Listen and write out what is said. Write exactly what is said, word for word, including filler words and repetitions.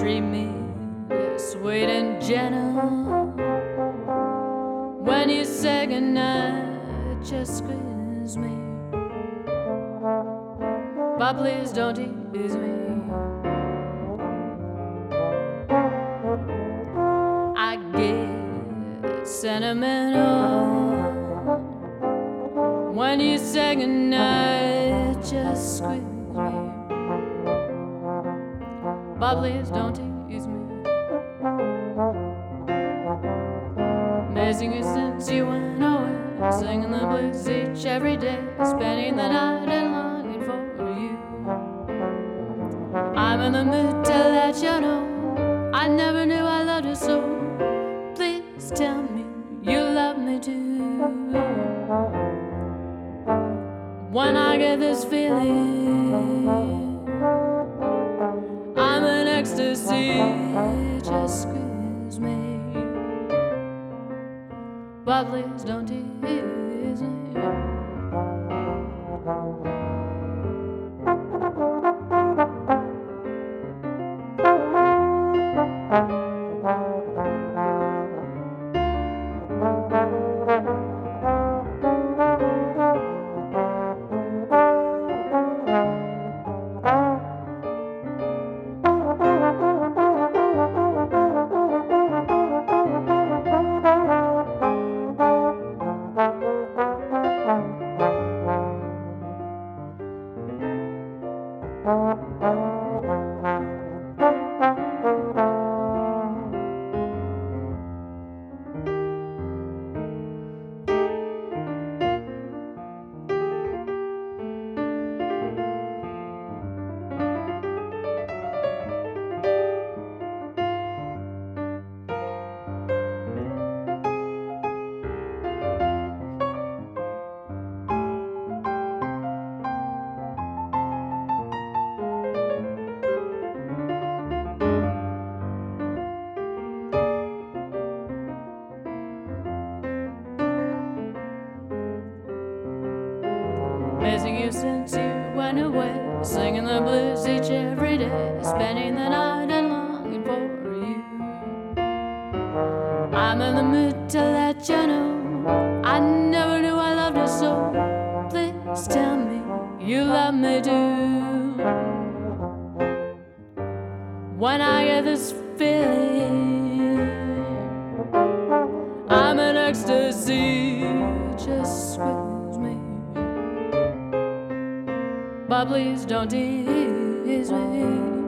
treat me sweet and gentle. When you say goodnight, just squeeze me, but please don't tease me. I get sentimental when you say goodnight, just squeeze me, but please don't tease me. Missing you since you went away, singing the blues each every day, spending the night and longing for you. I'm in the mood to let you know I never knew I loved you so. Please tell me you love me too. When I get this feeling, I'm in ecstasy. Just squeeze me, but please don't tease me. Missing you since you went away, singing the blues each every day, spending the night and longing for you. I'm in the mood to let you know I never knew I loved you so. Please tell me you love me too. When I get this feeling, I'm in ecstasy. Just squeeze me, but please don't tease me.